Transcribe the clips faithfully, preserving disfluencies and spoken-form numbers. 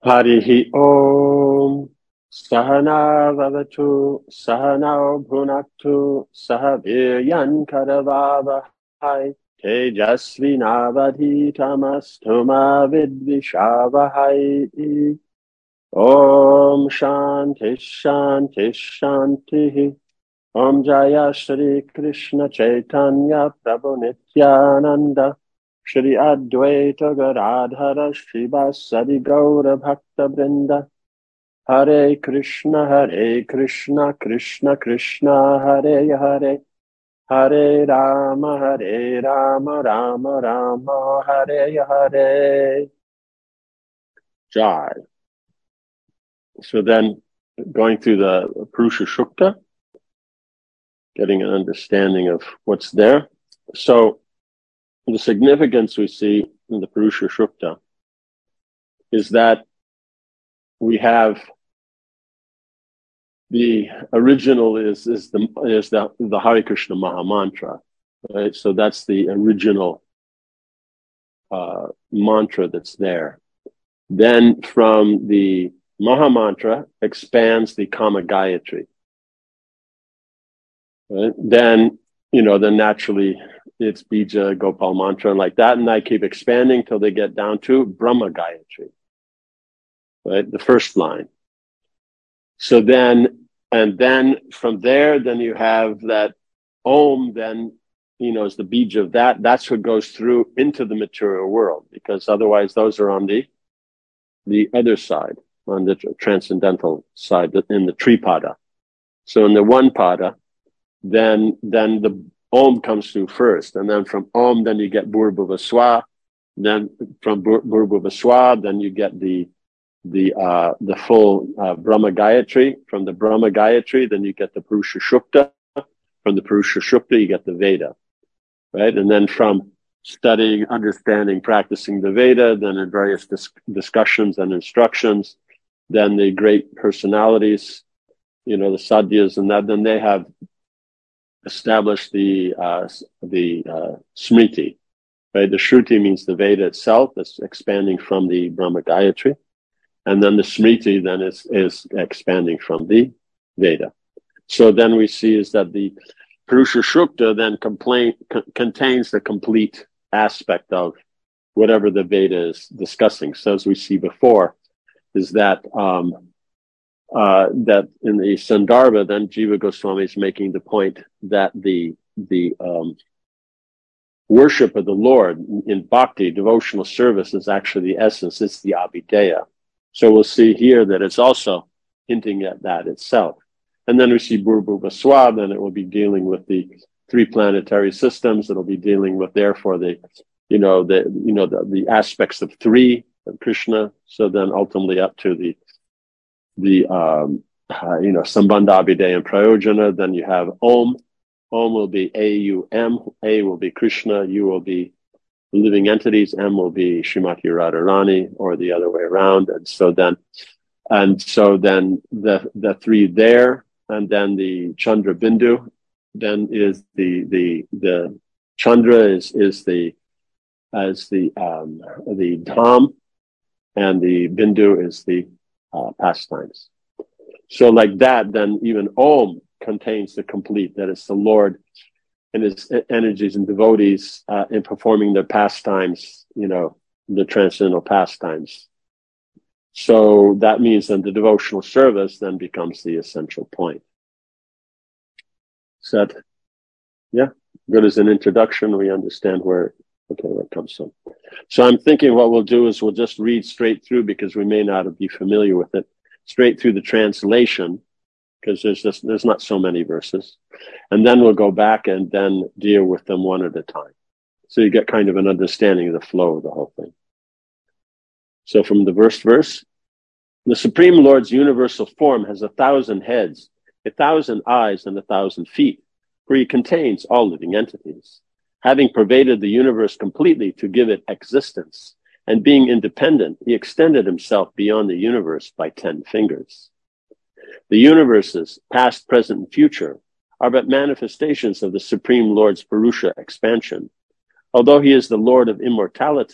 Harihi Om Sahana Vavatu Sahanao Bhunaktu Sahaviryan Karavavahai Tejasvi Navadhitamastuma Vidvishavahai Om Shanti Shanti Shanti Om Jaya Shri Krishna Chaitanya Prabhu Nityananda Shri Advaita Gadadhara Srivasadi Gaura Bhakta Vrinda Hare Krishna Hare Krishna Krishna Krishna Hare Hare Hare Rama Hare Rama Rama Rama Hare Hare Jai. So then going through the Purusha Sukta, getting an understanding of what's there. So the significance we see in the Purusha Sukta is that we have the original is is the is the the Hare Krishna Maha Mantra, right? So that's the original uh, mantra that's there. Then from the Maha Mantra expands the Kama Gayatri. Right? Then you know then naturally it's Bija Gopal Mantra and like that, and I keep expanding till they get down to Brahma Gayatri. Right, the first line. So then, and then from there, then you have that Om, then, you know, is the bija of that. That's what goes through into the material world, because otherwise those are on the, the other side, on the transcendental side, in the Tripada. So in the one pada, then, then the Om comes through first. And then from Om, then you get Bhurbhuva Swa. Then from Bhurbhuva Swa, then you get the the uh the full uh, Brahma Gayatri. From the Brahma Gayatri, then you get the Purusha Sukta. From the Purusha Sukta, you get the Veda, right? And then from studying, understanding, practicing the Veda, then in various dis- discussions and instructions, then the great personalities, you know, the Sadhyas and that, then they have established the uh the uh Smriti, right? The Shruti means the Veda itself, that's expanding from the Brahma Gayatri. And then the Smriti then is, is expanding from the Veda. So then we see is that the Purusha Sukta then complain, c- contains the complete aspect of whatever the Veda is discussing. So as we see before, is that um, uh, that in the Sandarbha, then Jiva Goswami is making the point that the the um, worship of the Lord in bhakti, devotional service, is actually the essence. It's the Abhideya. So we'll see here that it's also hinting at that itself. And then we see Bhurbhuva Swa, then it will be dealing with the three planetary systems. It'll be dealing with, therefore, the, you know, the, you know, the, the aspects of three of Krishna. So then ultimately up to the, the, um, uh, you know, Sambandha, Abhideya, and Prayojana. Then you have Om. Om will be A U M. A will be Krishna. U will be living entities. M will be Srimati Radharani, or the other way around. And so then, and so then the the three there, and then the Chandra Bindu, then is the the the Chandra is is the as the um the Dham, and the Bindu is the uh, pastimes. So like that, then even Om contains the complete, that it's the Lord and his energies and devotees uh, in performing their pastimes, you know, the transcendental pastimes. So that means then the devotional service then becomes the essential point. So that, yeah, good as an introduction. We understand where, okay, where it comes from. So I'm thinking what we'll do is we'll just read straight through, because we may not be familiar with it, straight through the translation, because there's just, there's not so many verses. And then we'll go back and then deal with them one at a time. So you get kind of an understanding of the flow of the whole thing. So from the first verse, the Supreme Lord's universal form has a thousand heads, a thousand eyes, and a thousand feet, for he contains all living entities. Having pervaded the universe completely to give it existence, and being independent, he extended himself beyond the universe by ten fingers. The universes, past, present, and future, are but manifestations of the Supreme Lord's Purusha expansion. Although he is the Lord of immortality,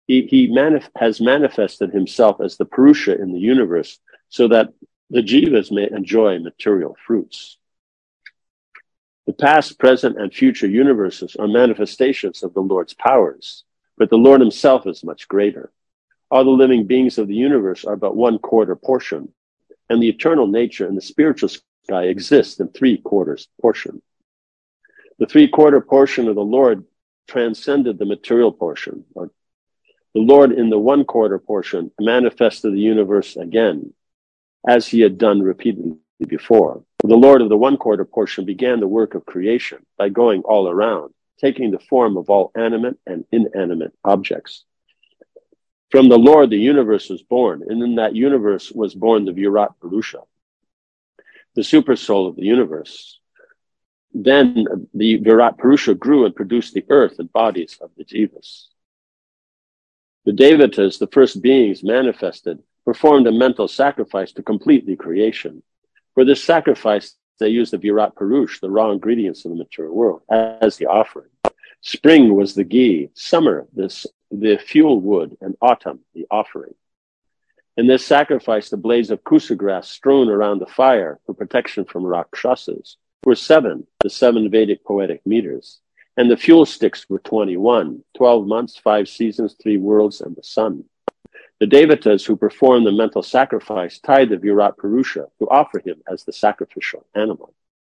He, he manif- has manifested himself as the Purusha in the universe so that the jivas may enjoy material fruits. The past, present, and future universes are manifestations of the Lord's powers, but the Lord himself is much greater. All the living beings of the universe are but one quarter portion, and the eternal nature and the spiritual sky exist in three quarters portion. The three quarter portion of the Lord transcended the material portion. Or the Lord in the one quarter portion manifested the universe again, as he had done repeatedly before. The Lord of the one quarter portion began the work of creation by going all around, taking the form of all animate and inanimate objects. From the Lord, the universe was born, and in that universe was born the Virat Purusha, the super soul of the universe. Then the Virat Purusha grew and produced the earth and bodies of the jivas. The Devatas, the first beings manifested, performed a mental sacrifice to complete the creation. For this sacrifice, they used the Virat Purusha, the raw ingredients of the material world, as the offering. Spring was the ghee, summer this, the fuel wood, and autumn the offering. In this sacrifice, the blades of kusa grass strewn around the fire for protection from Rakshasas were seven, the seven Vedic poetic meters, and the fuel sticks were twenty-one, twelve months, five seasons, three worlds, and the sun. The Devatas who performed the mental sacrifice tied the Virat Purusha to offer him as the sacrificial animal.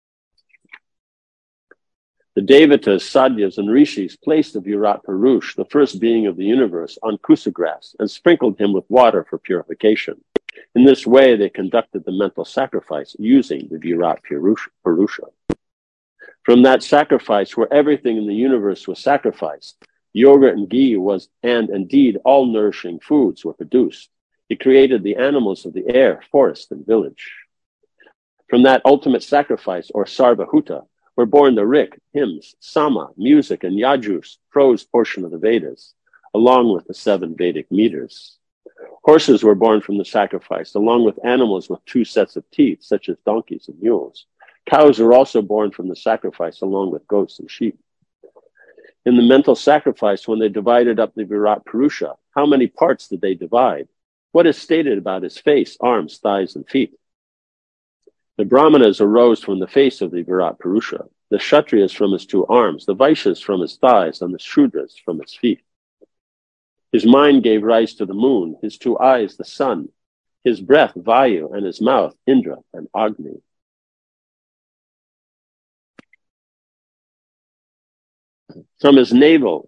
The Devatas, Sadhyas, and Rishis placed the Virat Purusha, the first being of the universe, on kusa grass and sprinkled him with water for purification. In this way, they conducted the mental sacrifice using the Virat Purusha. From that sacrifice, where everything in the universe was sacrificed, yogurt and ghee was, and indeed all nourishing foods were produced. He created the animals of the air, forest, and village. From that ultimate sacrifice, or Sarvahuta, were born the Rik, hymns, Sama, music, and Yajus, prose portion of the Vedas, along with the seven Vedic meters. Horses were born from the sacrifice, along with animals with two sets of teeth, such as donkeys and mules. Cows were also born from the sacrifice, along with goats and sheep. In the mental sacrifice, when they divided up the Virat Purusha, how many parts did they divide? What is stated about his face, arms, thighs, and feet? The Brahmanas arose from the face of the Virat Purusha, the Kshatriyas from his two arms, the Vaishyas from his thighs, and the Shudras from his feet. His mind gave rise to the moon, his two eyes the sun, his breath Vayu, and his mouth Indra and Agni. From his navel,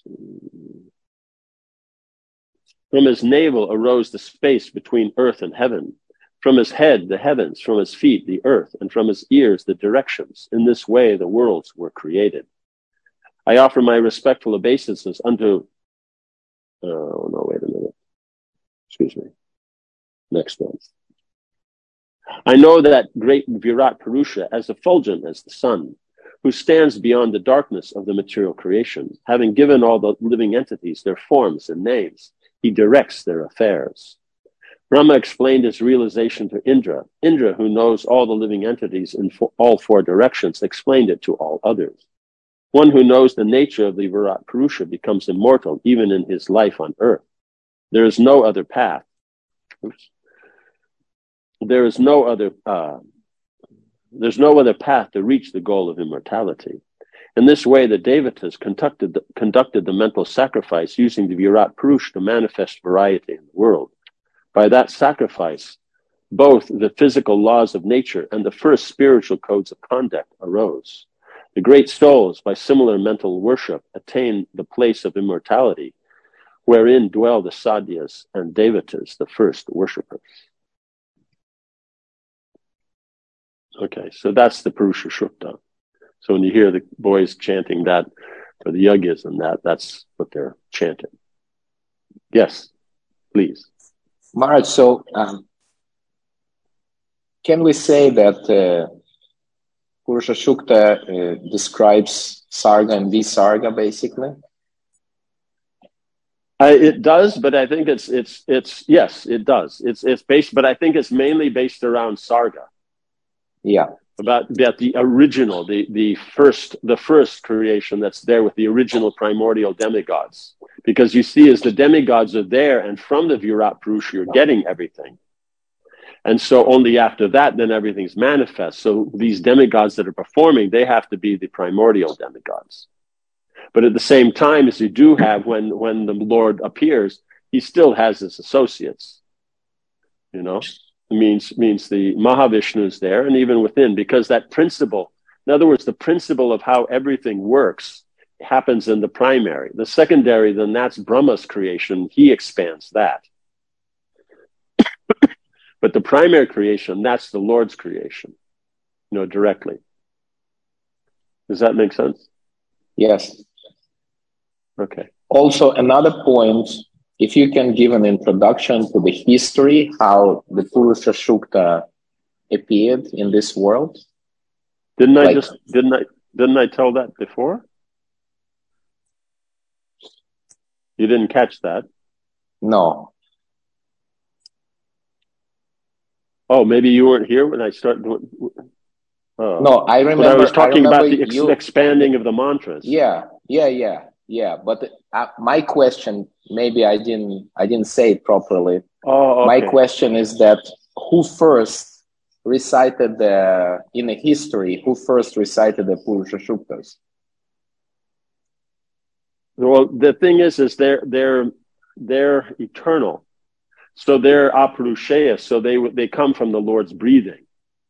from his navel arose the space between earth and heaven. From his head, the heavens, from his feet, the earth, and from his ears, the directions. In this way, the worlds were created. I offer my respectful obeisances unto, oh no, wait a minute. Excuse me. Next one. I know that great Virat Purusha as effulgent as the sun, who stands beyond the darkness of the material creation. Having given all the living entities their forms and names, he directs their affairs. Brahma explained his realization to Indra. Indra, who knows all the living entities in fo- all four directions, explained it to all others. One who knows the nature of the Virat Purusha becomes immortal even in his life on earth. There is no other path. Oops. There is no other uh, There's no other path to reach the goal of immortality. In this way, the Devatas conducted the, conducted the mental sacrifice using the Virat Purusha to manifest variety in the world. By that sacrifice, both the physical laws of nature and the first spiritual codes of conduct arose. The great souls, by similar mental worship, attained the place of immortality, wherein dwell the Sadhyas and Devatas, the first worshippers. Okay, so that's the Purusha Shukta. So when you hear the boys chanting that, or the yajnas and that, that's what they're chanting. Yes, please. Maharaj, so um, can we say that uh, Purusha Shukta uh, describes Sarga and Visarga, basically? Uh, it does, but I think it's, it's, it's, yes, it does. It's, it's based, but I think it's mainly based around Sarga. Yeah. about, about the original, the, the first, the first creation that's there with the original primordial demigods. Because you see, as the demigods are there, and from the Virat Purusha, you're getting everything. And so only after that, then everything's manifest. So these demigods that are performing, they have to be the primordial demigods. But at the same time, as you do have, when, when the Lord appears, he still has his associates. You know, it means, means the Mahavishnu is there, and even within, because that principle, in other words, the principle of how everything works happens in the primary. The secondary, then that's Brahma's creation. He expands that. But the primary creation, that's the Lord's creation, you know, directly. Does that make sense? Yes. Okay. Also, another point, if you can give an introduction to the history, how the Purusha Shukta appeared in this world. Didn't I like, just, didn't I, didn't I tell that before? You didn't catch that? No. Oh, maybe you weren't here when I started. Oh. No, I remember. But I was talking I about the ex- you, expanding of the mantras. Yeah, yeah, yeah, yeah. But uh, my question, maybe I didn't, I didn't say it properly. Oh, okay. My question is that who first recited the in the history? Who first recited the Purusha Shuktas? Well, the thing is, is they're they're they're eternal. So they're apurusheya, so they they come from the Lord's breathing.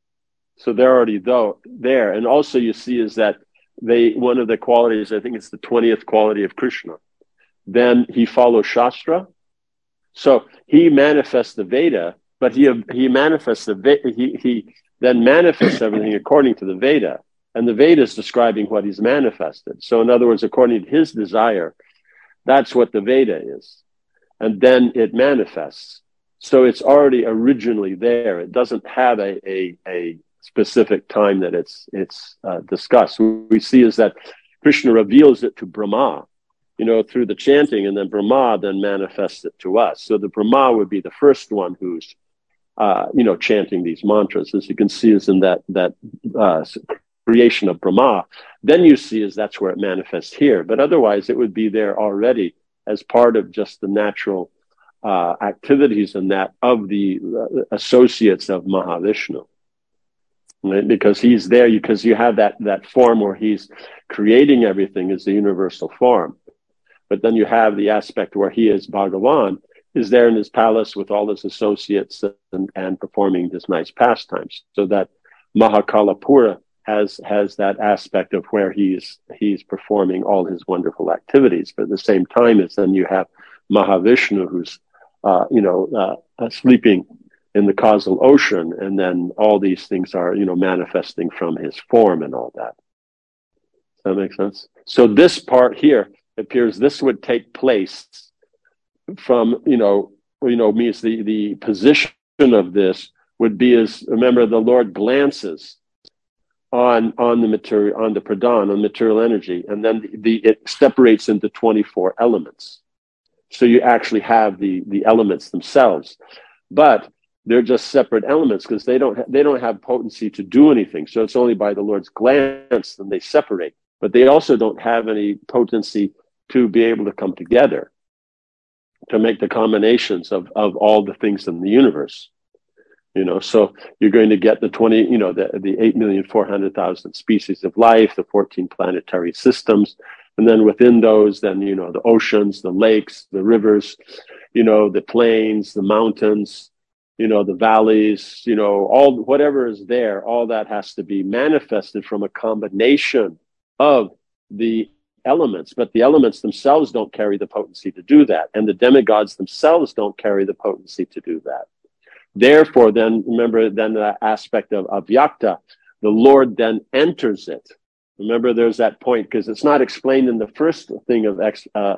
So they're already though there. And also you see is that they one of the qualities, I think it's the twentieth quality of Krishna. Then he follows Shastra. So he manifests the Veda, but he he manifests the Veda, he he then manifests everything according to the Veda. And the Veda is describing what he's manifested. So in other words, according to his desire, that's what the Veda is. And then it manifests. So it's already originally there. It doesn't have a, a, a specific time that it's it's uh, discussed. What we see is that Krishna reveals it to Brahma, you know, through the chanting, and then Brahma then manifests it to us. So the Brahma would be the first one who's, uh, you know, chanting these mantras. As you can see is in that, that uh, creation of Brahma. Then you see is that's where it manifests here. But otherwise it would be there already as part of just the natural uh, activities and that of the uh, associates of Mahavishnu. Right? Because he's there, because you have that, that form where he's creating everything as the universal form. But then you have the aspect where he is Bhagavan, is there in his palace with all his associates and, and performing this nice pastimes. So that Mahakalapura has has that aspect of where he's he's performing all his wonderful activities. But at the same time, is then you have Mahavishnu who's uh, you know uh, sleeping in the causal ocean, and then all these things are you know manifesting from his form and all that. Does that make sense? So this part here appears this would take place from you know you know means the the position of this would be as remember the Lord glances on on the material, on the pradhan, on material energy, and then the, the it separates into twenty-four elements. So you actually have the the elements themselves, but they're just separate elements because they don't ha- they don't have potency to do anything. So it's only by the Lord's glance that they separate. But they also don't have any potency to be able to come together to make the combinations of of all the things in the universe. You know, so you're going to get the twenty, you know, the, the eight million four hundred thousand species of life, the fourteen planetary systems. And then within those, then, you know, the oceans, the lakes, the rivers, you know, the plains, the mountains, you know, the valleys, you know, all, whatever is there, all that has to be manifested from a combination of the elements. But the elements themselves don't carry the potency to do that. And the demigods themselves don't carry the potency to do that. Therefore, then, remember, then the aspect of avyakta, the Lord then enters it. Remember, there's that point, because it's not explained in the first thing of ex, uh,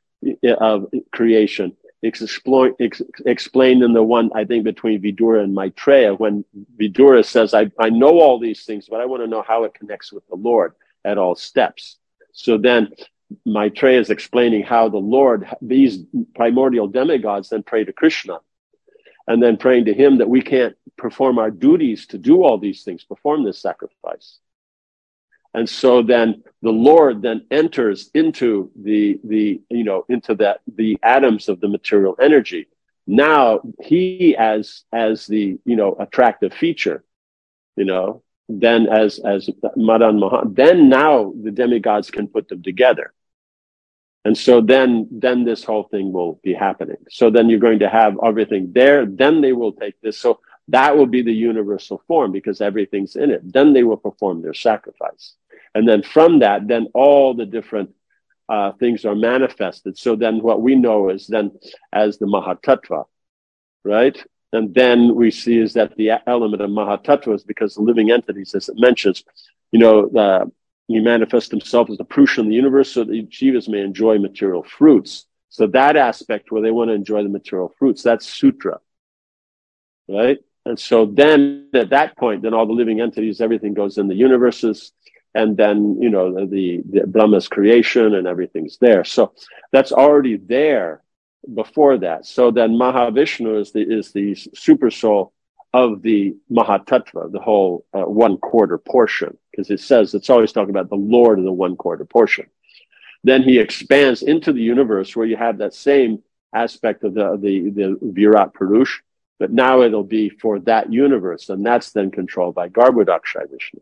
of creation. It's exploit, ex, explained in the one, I think, between Vidura and Maitreya, when Vidura says, I, I know all these things, but I want to know how it connects with the Lord at all steps. So then Maitreya is explaining how the Lord, these primordial demigods, then pray to Krishna. And then praying to him that we can't perform our duties to do all these things, perform this sacrifice. And so then the Lord then enters into the, the, you know, into that, the atoms of the material energy. Now he as, as the, you know, attractive feature, you know, then as, as Madan Mahan, then now the demigods can put them together. And so then, then this whole thing will be happening. So then you're going to have everything there. Then they will take this. So that will be the universal form because everything's in it. Then they will perform their sacrifice. And then from that, then all the different uh, things are manifested. So then what we know is then as the Mahatattva, right? And then we see is that the element of Mahatattva is because the living entities, as it mentions, you know, uh, he manifests himself as the Purusha in the universe so that the jivas may enjoy material fruits. So that aspect where they want to enjoy the material fruits, that's Sutra, right? And so then at that point, then all the living entities, everything goes in the universes. And then, you know, the, the, the Brahma's creation and everything's there. So that's already there before that. So then Mahavishnu is the, is the super soul of the Mahatattva, the whole uh, one quarter portion, because it says it's always talking about the Lord of the one quarter portion. Then he expands into the universe where you have that same aspect of the, the, the Virat Purush, but now it'll be for that universe. And that's then controlled by Garbhodakshai Vishnu.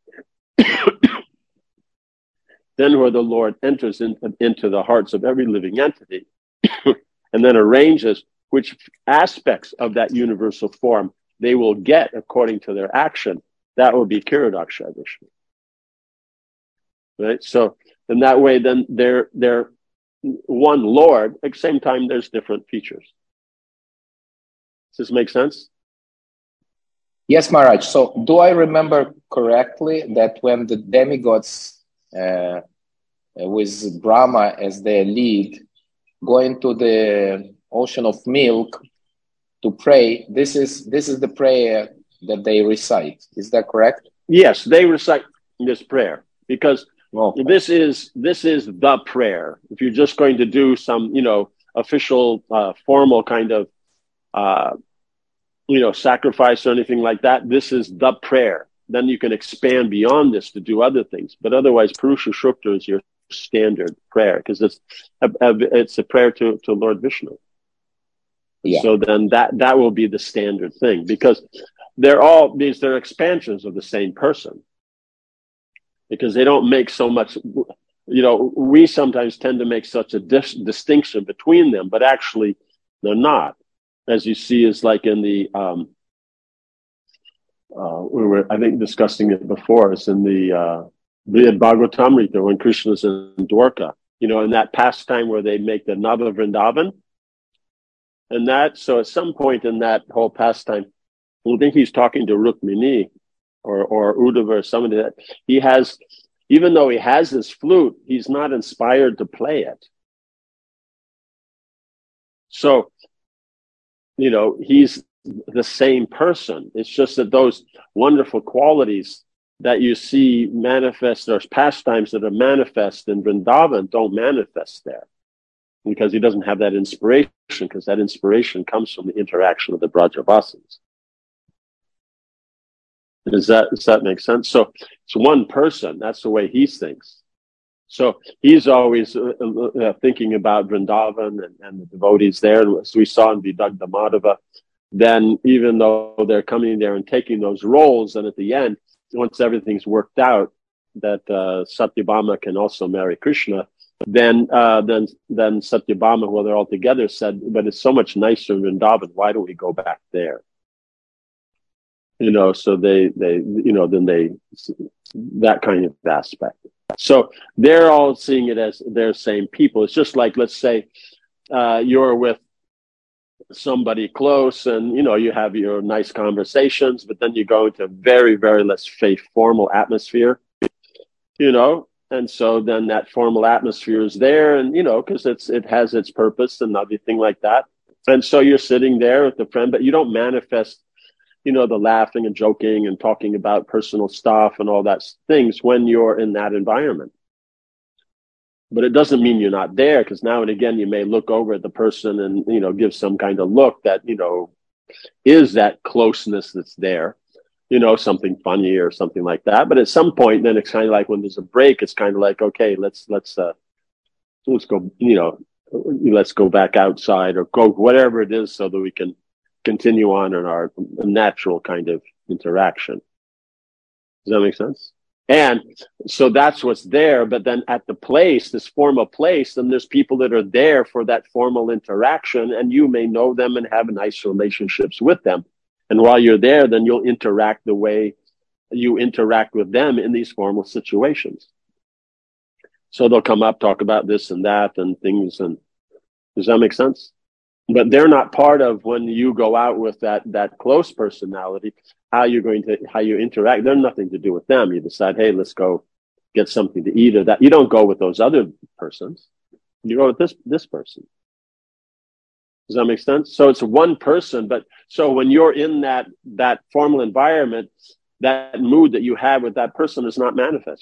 Then where the Lord enters in, into the hearts of every living entity and then arranges which aspects of that universal form they will get according to their action, that will be Kiradakshai Vishnu. Right? So in that way, then they're, they're one Lord, at the same time there's different features. Does this make sense? Yes, Maharaj. So do I remember correctly that when the demigods uh, with Brahma as their lead go into the ocean of milk to pray, this is this is the prayer that they recite. Is that correct? Yes, they recite this prayer because okay. this is this is the prayer. If you're just going to do some, you know, official, uh, formal kind of uh you know, sacrifice or anything like that, this is the prayer. Then you can expand beyond this to do other things. But otherwise, Purusha Sukta is your standard prayer because it's a, a, it's a prayer to, to Lord Vishnu. Yeah. So then that, that will be the standard thing because they're all these, they're expansions of the same person because they don't make so much, you know, we sometimes tend to make such a dis- distinction between them, but actually they're not. As you see, is like in the, um, uh, we were, I think, discussing it before. It's in the uh, Brihad Bhagavatamrita when Krishna's in Dwarka, you know, in that pastime where they make the Nava Vrindavan. And that, so at some point in that whole pastime, I think he's talking to Rukmini or, or Uddhava or somebody that he has, even though he has this flute, he's not inspired to play it. So, you know, he's the same person. It's just that those wonderful qualities that you see manifest, there's pastimes that are manifest in Vrindavan don't manifest there because he doesn't have that inspiration because that inspiration comes from the interaction of the Brajavasins. Does that, does that make sense? So it's one person. That's the way he thinks. So he's always uh, uh, thinking about Vrindavan and, and the devotees there. And as we saw in Vidagdha Madhava, then even though they're coming there and taking those roles, and at the end, once everything's worked out, that uh, Satyabhama can also marry Krishna, then uh, then then Satyabhama, while they're all together, said, but it's so much nicer in Vrindavan, why don't we go back there? You know, so they, they you know, then they, that kind of aspect. So they're all seeing it as they're same people. It's just like, let's say, uh, you're with somebody close and, you know, you have your nice conversations, but then you go into a very, very, let's say, formal atmosphere, you know, and so then that formal atmosphere is there and, you know, because it's, it has its purpose and everything like that. And so you're sitting there with a friend, but you don't manifest, you know, the laughing and joking and talking about personal stuff and all that things when you're in that environment. But it doesn't mean you're not there because now and again you may look over at the person and, you know, give some kind of look that, you know, is that closeness that's there, you know, something funny or something like that. But at some point, then it's kind of like when there's a break, it's kind of like, okay, let's, let's, uh, let's go, you know, let's go back outside or go whatever it is so that we can continue on in our natural kind of interaction. Does that make sense? And so that's what's there. But then at the place, this formal place, then there's people that are there for that formal interaction, and you may know them and have nice relationships with them. And while you're there, then you'll interact the way you interact with them in these formal situations. So they'll come up, talk about this and that and things. And does that make sense? But they're not part of when you go out with that, that close personality, how you're going to, how you interact. They're nothing to do with them. You decide, hey, let's go get something to eat or that. You don't go with those other persons. You go with this, this person. Does that make sense? So it's one person, but so when you're in that, that formal environment, that mood that you have with that person is not manifest.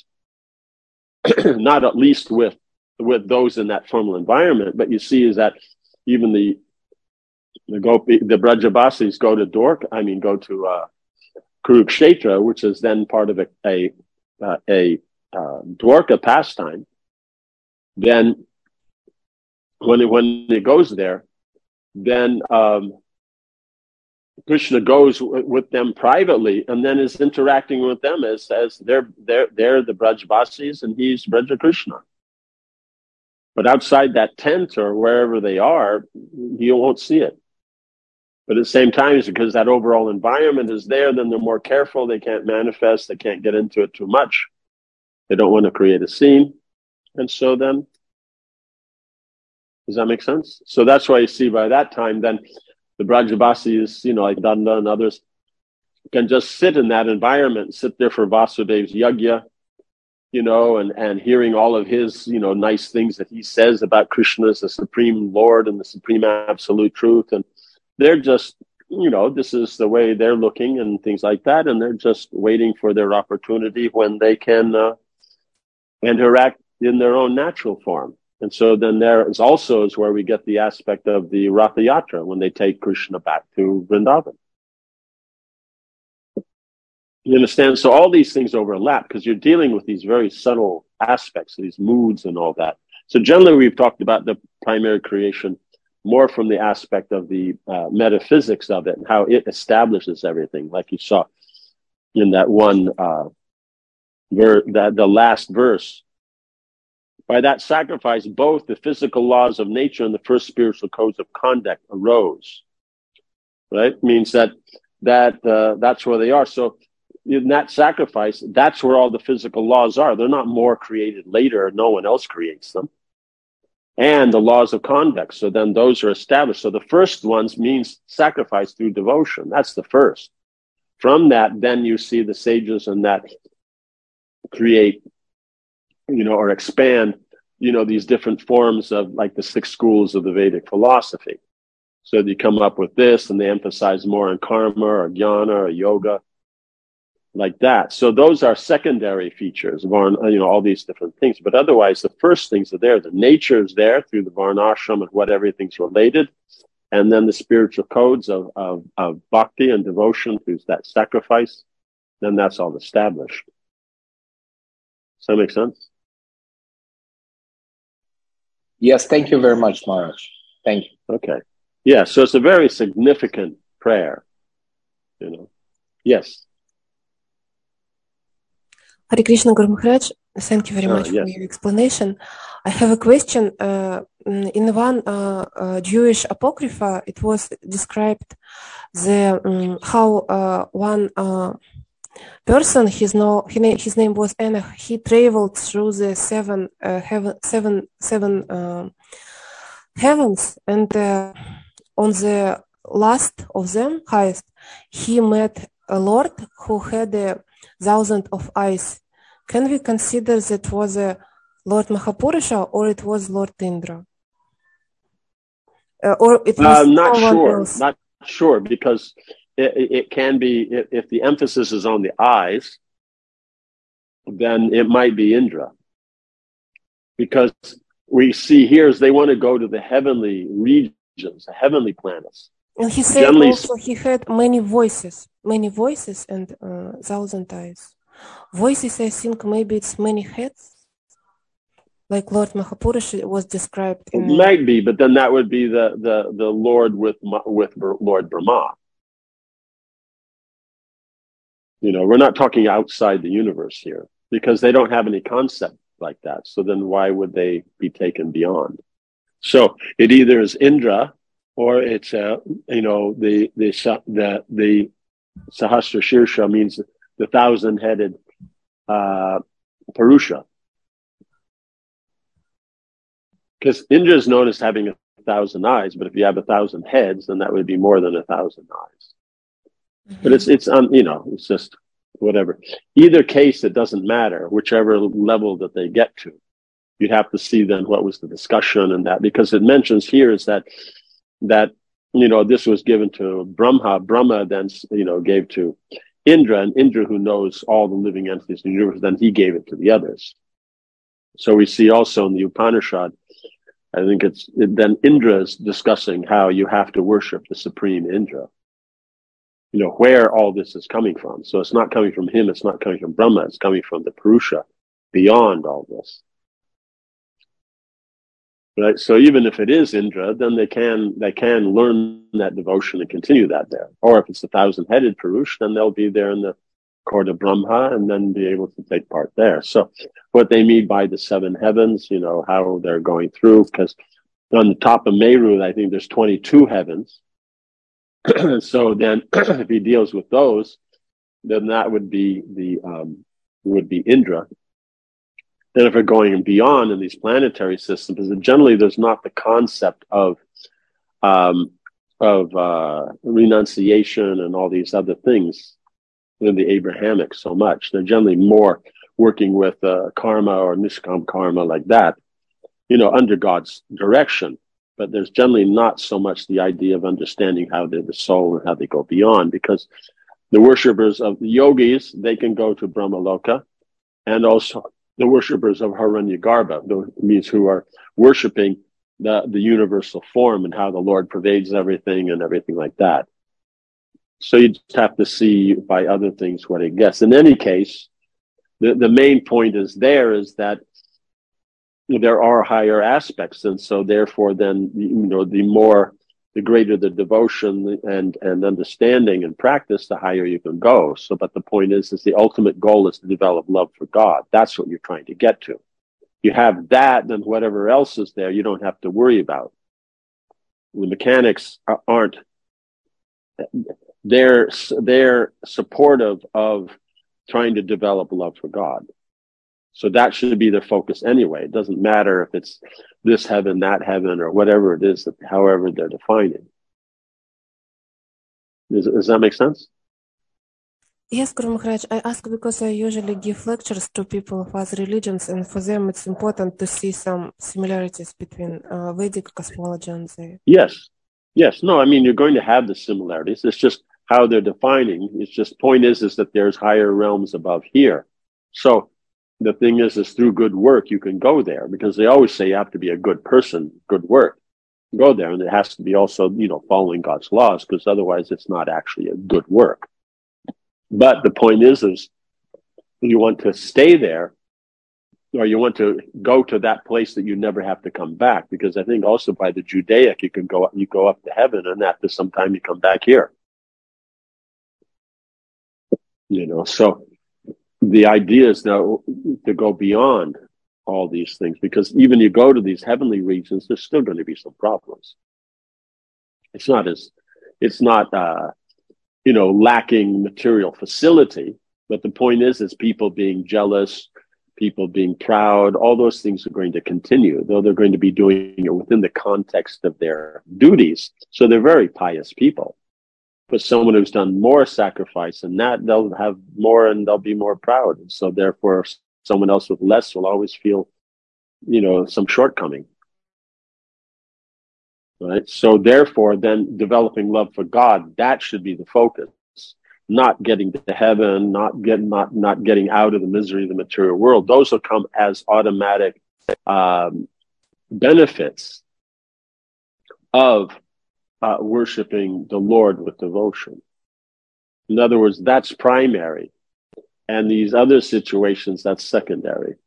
Not at least with, with those in that formal environment. But you see is that even the, the Gopi, the Brajabasis go to Dwarka, I mean, go to, uh, Kurukshetra, which is then part of a, a, uh, a, uh, Dwarka pastime. Then when it, when it goes there, then, um, Krishna goes w- with them privately and then is interacting with them as, as they're, they're, they're the Brajbasis and he's Braja Krishna. But outside that tent or wherever they are, you won't see it. But at the same time, it's because that overall environment is there, then they're more careful. They can't manifest. They can't get into it too much. They don't want to create a scene. And so then, does that make sense? So that's why you see by that time, then the Brajabasis, you know, like Danda and others, can just sit in that environment, sit there for Vasudev's yagya, you know, and, and hearing all of his, you know, nice things that he says about Krishna as the Supreme Lord and the Supreme Absolute Truth. And they're just, you know, this is the way they're looking and things like that. And they're just waiting for their opportunity when they can uh, interact in their own natural form. And so then there is also is where we get the aspect of the Ratha Yatra when they take Krishna back to Vrindavan. You understand? So all these things overlap because you're dealing with these very subtle aspects, these moods and all that. So generally we've talked about the primary creation more from the aspect of the uh, metaphysics of it and how it establishes everything, like you saw in that one, uh, ver- that the last verse. By that sacrifice, both the physical laws of nature and the first spiritual codes of conduct arose. Right? Means that that uh, that's where they are. So in that sacrifice, that's where all the physical laws are. They're not more created later. No one else creates them. And the laws of conduct. So then those are established. So the first ones means sacrifice through devotion. That's the first. From that, then you see the sages and that create, you know, or expand, you know, these different forms of like the six schools of the Vedic philosophy. So they come up with this and they emphasize more on karma or jnana or yoga, like that. So those are secondary features of, you know, all these different things. But otherwise, the first things are there. The nature is there through the varnashram and what everything's related. And then the spiritual codes of, of, of bhakti and devotion through that sacrifice. Then that's all established. Does that make sense? Yes, thank you very much, Maharaj. Thank you. Okay. Yeah, so it's a very significant prayer, you know. Yes. Hare Krishna, Guru Maharaj. Thank you very much uh, yes. for your explanation. I have a question. Uh, in one uh, uh, Jewish apocrypha, it was described the um, how uh, one uh, person, his, no, his name was Enoch, he traveled through the seven uh, heaven, seven, seven uh, heavens, and uh, on the last of them, highest, he met a Lord who had a thousand of eyes. Can we consider that was a Lord Mahapurusha or it was Lord Indra? Uh, or it was uh, not someone sure, else? Not sure, because it, it can be, if, if the emphasis is on the eyes, then it might be Indra. Because we see here is they want to go to the heavenly regions, the heavenly planets. And he said Generally, also he had many voices, many voices and uh, thousand eyes. Voices, I think maybe it's many heads, like Lord Mahapurusha was described in. It might be, but then that would be the the the Lord with with Lord Brahma. You know, we're not talking outside the universe here because they don't have any concept like that. So then, why would they be taken beyond? So it either is Indra, or it's uh, you know the the the the Sahasra Shirsha means the thousand headed uh, Purusha. Because Indra is known as having a thousand eyes, but if you have a thousand heads, then that would be more than a thousand eyes. Mm-hmm. But it's it's um, you know it's just whatever. Either case, it doesn't matter. Whichever level that they get to, you'd have to see then what was the discussion and that, because it mentions here is that that you know this was given to Brahma. Brahma then you know gave to Indra, and Indra, who knows all the living entities in the universe, then he gave it to the others. So we see also in the Upanishad, I think it's then Indra is discussing how you have to worship the supreme Indra. You know, where all this is coming from. So it's not coming from him, it's not coming from Brahma, it's coming from the Purusha beyond all this. Right? So even if it is Indra, then they can they can learn that devotion and continue that there. Or if it's the thousand-headed Purusha, then they'll be there in the court of Brahma and then be able to take part there. So what they mean by the seven heavens, you know, how they're going through, because on the top of Meru, I think there's twenty-two heavens. So then if he deals with those, then that would be the um, would be Indra. And if we're going beyond in these planetary systems, generally there's not the concept of um, of uh, renunciation and all these other things in the Abrahamic so much. They're generally more working with uh, karma or nishkam karma like that, you know, under God's direction. But there's generally not so much the idea of understanding how they're the soul and how they go beyond, because the worshippers of the yogis, they can go to Brahmaloka, and also the worshippers of Hiranyagarbha, those means who are worshiping the, the universal form and how the Lord pervades everything and everything like that. So you just have to see by other things what it gets. In any case, the, the main point is there is that there are higher aspects, and so therefore then, you know, the more, the greater the devotion and, and understanding and practice, the higher you can go. So, but the point is, is the ultimate goal is to develop love for God. That's what you're trying to get to. You have that, then whatever else is there, you don't have to worry about. The mechanics aren't, they're, they're supportive of trying to develop love for God. So that should be their focus anyway. It doesn't matter if it's this heaven, that heaven, or whatever it is, that, however they're defining. Does, does that make sense? Yes, Guru Maharaj, I ask because I usually give lectures to people of other religions, and for them it's important to see some similarities between uh, Vedic cosmology and the... Yes, yes. No, I mean, you're going to have the similarities. It's just how they're defining. It's just, point is, is that there's higher realms above here. So the thing is, is through good work, you can go there, because they always say you have to be a good person, good work. Go there, and it has to be also, you know, following God's laws, because otherwise it's not actually a good work. But the point is, is you want to stay there, or you want to go to that place that you never have to come back, because I think also by the Judaic, you can go, you go up to heaven, and after some time you come back here. You know, so the idea is now to go beyond all these things, because even you go to these heavenly regions, there's still going to be some problems. It's not as, it's not, uh, you know, lacking material facility, but the point is, is people being jealous, people being proud, all those things are going to continue, though they're going to be doing it within the context of their duties. So they're very pious people. But someone who's done more sacrifice than that, they'll have more and they'll be more proud. And so therefore, someone else with less will always feel, you know, some shortcoming. Right? So therefore, then developing love for God, that should be the focus. Not getting to heaven, not getting, not, not getting out of the misery of the material world. Those will come as automatic um, benefits of uh, worshiping the Lord with devotion. In other words, that's primary. And these other situations, that's secondary.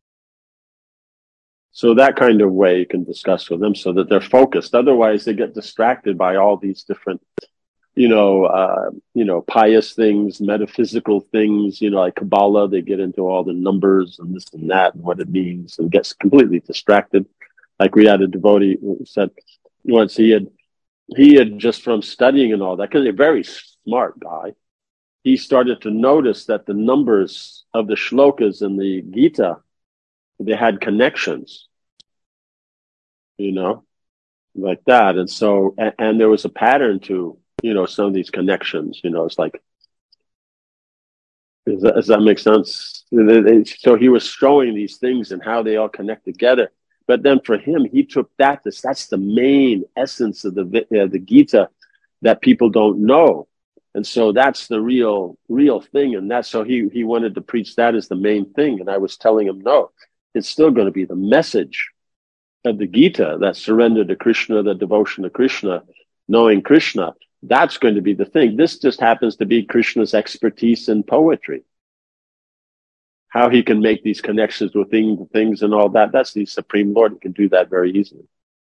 So that kind of way you can discuss with them so that they're focused. Otherwise, they get distracted by all these different, you know, uh, you know, pious things, metaphysical things, you know, like Kabbalah. They get into all the numbers and this and that and what it means and gets completely distracted. Like we had a devotee who said once he had, he had just from studying and all that, because he's a very smart guy, he started to notice that the numbers of the shlokas in the Gita, they had connections, you know, like that. And so, and, and there was a pattern to, you know, some of these connections, you know, it's like, does that, does that make sense? So he was showing these things and how they all connect together. But then for him, he took that, this, that's the main essence of the, uh, the Gita that people don't know. And so that's the real, real thing. And that's, so he, he wanted to preach that as the main thing. And I was telling him, no, it's still going to be the message of the Gita, that surrender to Krishna, the devotion to Krishna, knowing Krishna. That's going to be the thing. This just happens to be Krishna's expertise in poetry. How he can make these connections with things, things and all that. That's the Supreme Lord. He can do that very easily.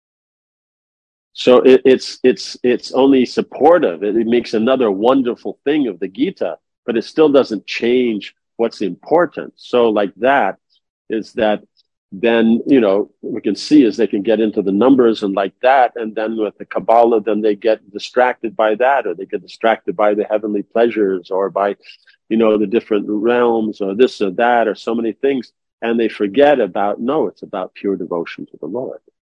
So it, it's, it's, it's only supportive. It, it makes another wonderful thing of the Gita, but it still doesn't change what's important. So like that is that then, you know, we can see as they can get into the numbers and like that. And then with the Kabbalah, then they get distracted by that, or they get distracted by the heavenly pleasures or by, you know, the different realms or this or that or so many things. And they forget about, no, it's about pure devotion to the Lord.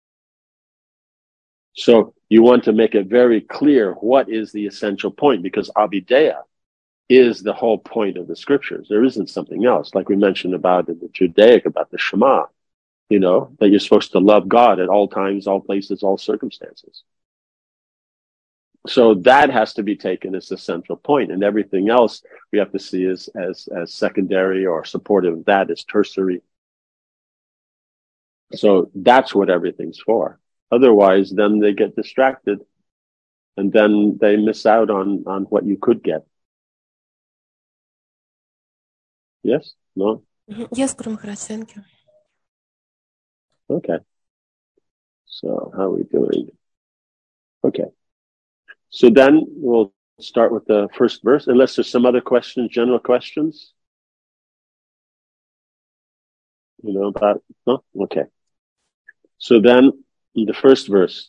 So you want to make it very clear what is the essential point, because Abhideya is the whole point of the scriptures. There isn't something else, like we mentioned about in the Judaic, about the Shema, you know, that you're supposed to love God at all times, all places, all circumstances. So that has to be taken as the central point, and everything else we have to see as, as, as secondary or supportive of that, is tertiary. So that's what everything's for. Otherwise, then they get distracted and then they miss out on, on what you could get. Yes? No? Yes, Guru Maharaj, thank you. Okay. So how are we doing? Okay. So then we'll start with the first verse, unless there's some other questions, general questions. You know about, no? Okay. So then in the first verse,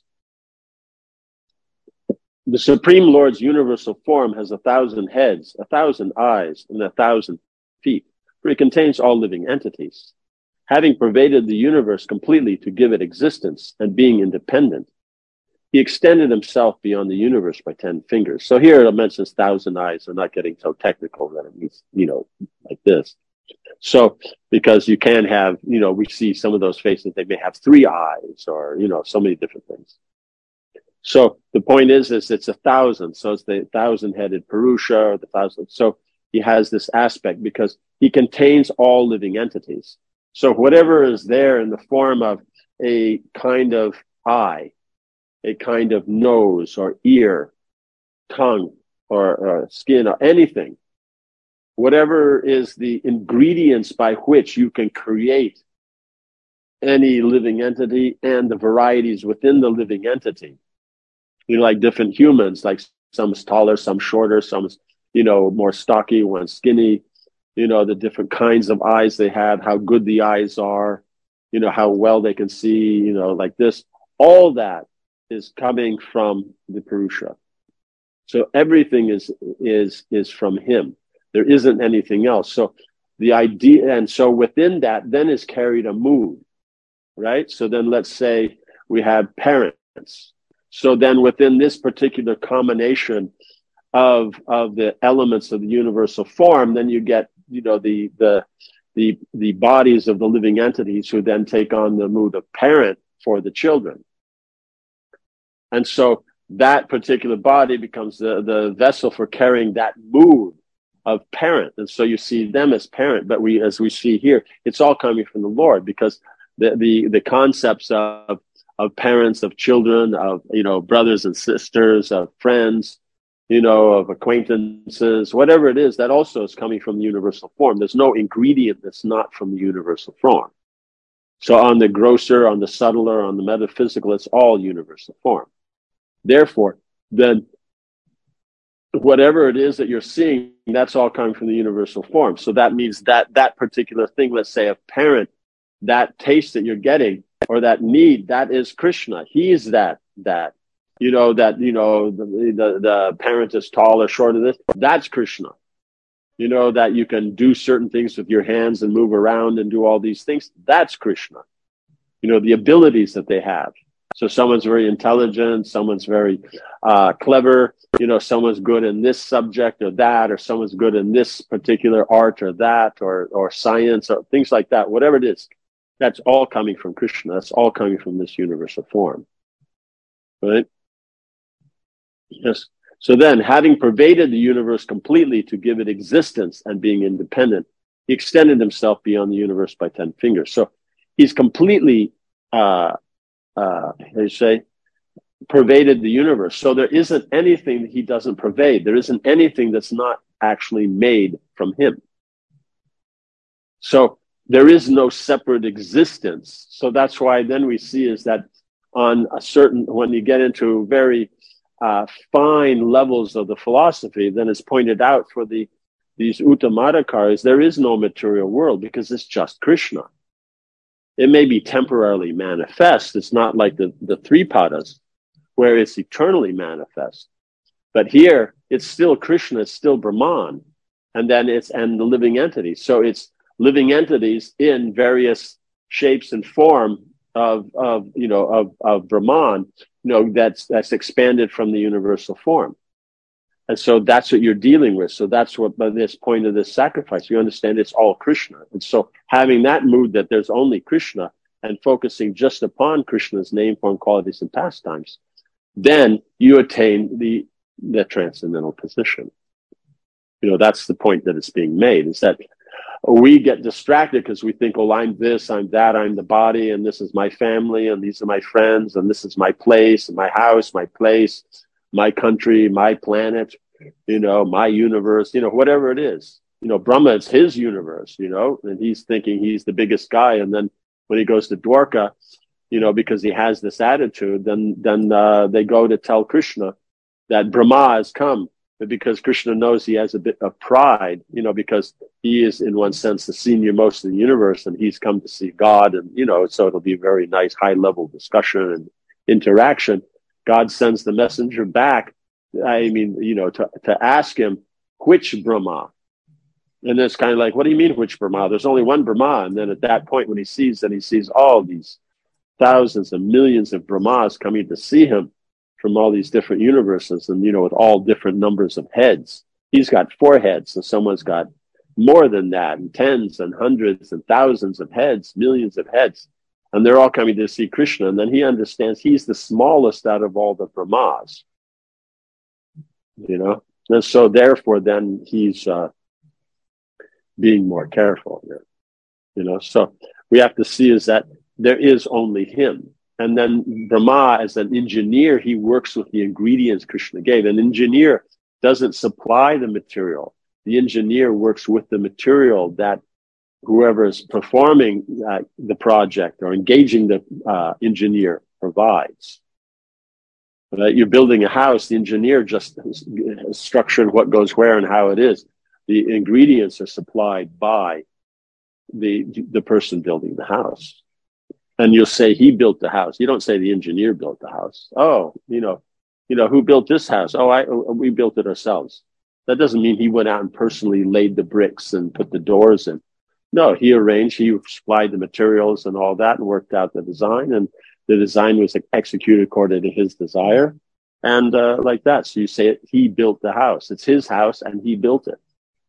the Supreme Lord's universal form has a thousand heads, a thousand eyes, and a thousand feet, for it contains all living entities. Having pervaded the universe completely to give it existence and being independent, he extended himself beyond the universe by ten fingers. So here it mentions thousand eyes. I'm not getting so technical that it means, you know, like this. So, because you can have, you know, we see some of those faces, they may have three eyes or, you know, so many different things. So the point is, is it's a thousand. So it's the thousand-headed Purusha, or the thousand. So he has this aspect because he contains all living entities. So whatever is there in the form of a kind of eye, a kind of nose or ear, tongue or, or skin or anything, whatever is the ingredients by which you can create any living entity and the varieties within the living entity. You know, like different humans, like some's taller, some shorter, some's, you know, more stocky, one skinny, you know, the different kinds of eyes they have, how good the eyes are, you know, how well they can see, you know, like this. All that is coming from the Purusha. So everything is, is, is from him. There isn't anything else. So the idea, and so within that then is carried a mood, right? So then let's say we have parents. So then within this particular combination of, of the elements of the universal form, then you get, you know, the, the, the, the bodies of the living entities who then take on the mood of parent for the children. And so that particular body becomes the, the vessel for carrying that mood of parent. And so you see them as parent, but we, as we see here, it's all coming from the Lord, because the, the, the concepts of, of parents, of children, of, you know, brothers and sisters, of friends, you know, of acquaintances, whatever it is, that also is coming from the universal form. There's no ingredient that's not from the universal form. So on the grosser, on the subtler, on the metaphysical, it's all universal form. Therefore, then whatever it is that you're seeing, that's all coming from the universal form. So that means that that particular thing, let's say a parent, that taste that you're getting or that need, that is Krishna. He is that, that, you know, that, you know, the, the, the parent is tall or short of this. That's Krishna. You know, that you can do certain things with your hands and move around and do all these things. That's Krishna. You know, the abilities that they have. So someone's very intelligent, someone's very uh, clever, you know, someone's good in this subject or that, or someone's good in this particular art or that, or, or science or things like that, whatever it is. That's all coming from Krishna. That's all coming from this universal form. Right? Yes. So then, having pervaded the universe completely to give it existence and being independent, he extended himself beyond the universe by ten fingers. So he's completely, uh, uh, how do you say, pervaded the universe. So there isn't anything that he doesn't pervade. There isn't anything that's not actually made from him. So there is no separate existence. So that's why then we see is that on a certain, when you get into very uh, fine levels of the philosophy, then it's pointed out for the these Uttamadhikaris, there is no material world because it's just Krishna. It may be temporarily manifest. It's not like the, the three padas where it's eternally manifest. But here, it's still Krishna, it's still Brahman. And then it's, and the living entities. So it's living entities in various shapes and form of, of, you know, of, of Brahman, you know, that's, that's expanded from the universal form. And so that's what you're dealing with. So that's what, by this point of this sacrifice, you understand it's all Krishna. And so having that mood that there's only Krishna and focusing just upon Krishna's name, form, qualities, and pastimes, then you attain the, the transcendental position. You know, that's the point that it's being made, is that we get distracted because we think, oh, I'm this, I'm that, I'm the body, and this is my family, and these are my friends, and this is my place, and my house, my place, my country, my planet, you know, my universe, you know, whatever it is. You know, Brahma is his universe, you know, and he's thinking he's the biggest guy. And then when he goes to Dwarka, you know, because he has this attitude, then then uh, they go to tell Krishna that Brahma has come. But because Krishna knows he has a bit of pride, you know, because he is in one sense the senior most in the universe and he's come to see God. And, you know, so it'll be a very nice high level discussion and interaction. God sends the messenger back, I mean, you know, to, to ask him, which Brahma? And it's kind of like, what do you mean, which Brahma? There's only one Brahma. And then at that point, when he sees that, he sees all these thousands and millions of Brahmas coming to see him from all these different universes and, you know, with all different numbers of heads. He's got four heads, and someone's got more than that, and tens and hundreds and thousands of heads, millions of heads. And they're all coming to see Krishna. And then he understands he's the smallest out of all the Brahmas. You know? And so therefore then he's uh, being more careful here. You know? So we have to see is that there is only him. And then Brahma, as an engineer, he works with the ingredients Krishna gave. An engineer doesn't supply the material. The engineer works with the material that whoever is performing uh, the project or engaging the uh, engineer provides. Uh, you're building a house, the engineer just has structured what goes where and how it is. The ingredients are supplied by the the person building the house. And you'll say he built the house. You don't say the engineer built the house. Oh, you know, you know, who built this house? Oh, I we built it ourselves. That doesn't mean he went out and personally laid the bricks and put the doors in. No, he arranged, he supplied the materials and all that and worked out the design, and the design was executed according to his desire. And uh, like that. So you say it, he built the house. It's his house and he built it.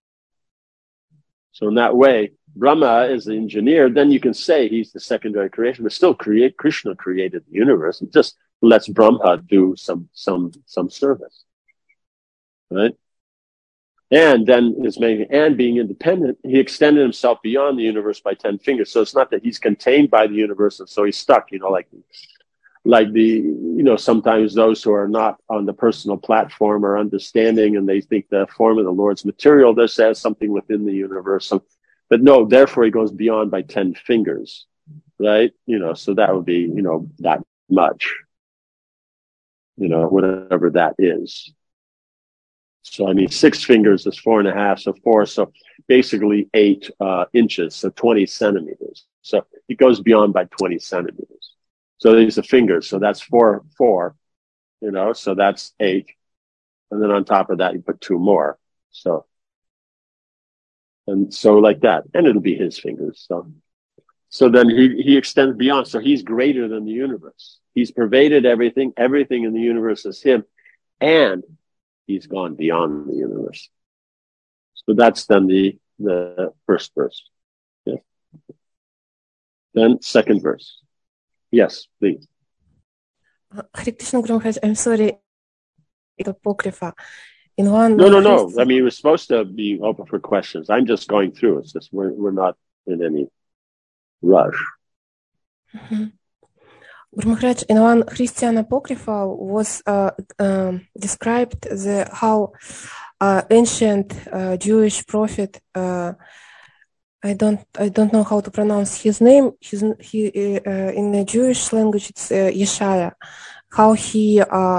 So in that way, Brahma is the engineer. Then you can say he's the secondary creation, but still create Krishna created the universe. It just lets Brahma do some some some service. Right? And then is making, and being independent, he extended himself beyond the universe by ten fingers. So it's not that he's contained by the universe and so he's stuck, you know, like like the, you know, sometimes those who are not on the personal platform are understanding and they think the form of the Lord's material, this has something within the universe. So, but no, therefore he goes beyond by ten fingers, right? You know, so that would be, you know, that much, you know, whatever that is. So, I mean, six fingers is four and a half, so four, so basically eight uh, inches, so twenty centimeters. So it goes beyond by twenty centimeters. So these are fingers, so that's four, four, you know, so that's eight. And then on top of that, you put two more. So, and so like that, and it'll be his fingers. So, so then he, he extends beyond. So he's greater than the universe. He's pervaded everything. Everything in the universe is him. And he's gone beyond the universe. So that's then the, the first verse. Yeah. Then second verse. Yes, please. Hare Krishna, Guru Maharaj, I'm sorry, the Apocrypha. In one no, no, no. I mean, we're supposed to be open for questions. I'm just going through. It's just we're we're not in any rush. Mm-hmm. Guru Maharaj, in one Christian Apocrypha was uh, uh, described the how uh, ancient uh, Jewish prophet. Uh, I don't I don't know how to pronounce his name. His he uh, in the Jewish language it's uh, Yeshaya. How he uh,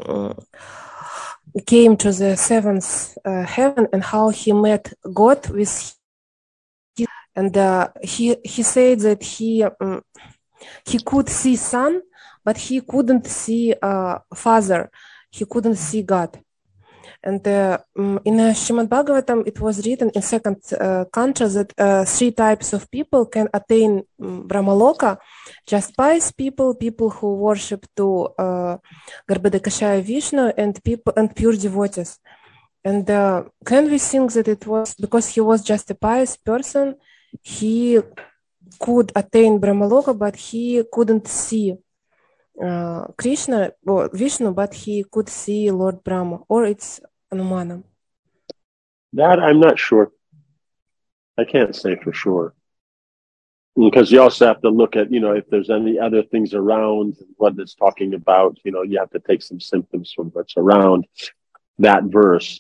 came to the seventh uh, heaven and how he met God with his, and uh, he he said that he um, he could see Son, but he couldn't see uh, Father. He couldn't see God. And uh, in uh, Srimad Bhagavatam, it was written in second uh, canto that uh, three types of people can attain um, Brahmaloka: just pious people, people who worship to uh, Garbhodakashaya Vishnu, and people and pure devotees. And uh, can we think that it was because he was just a pious person, he could attain Brahmaloka, but he couldn't see uh, Krishna or Vishnu, but he could see Lord Brahma, or it's Anumanam? That I'm not sure. I can't say for sure. Because you also have to look at, you know, if there's any other things around what it's talking about, you know, you have to take some symptoms from what's around that verse.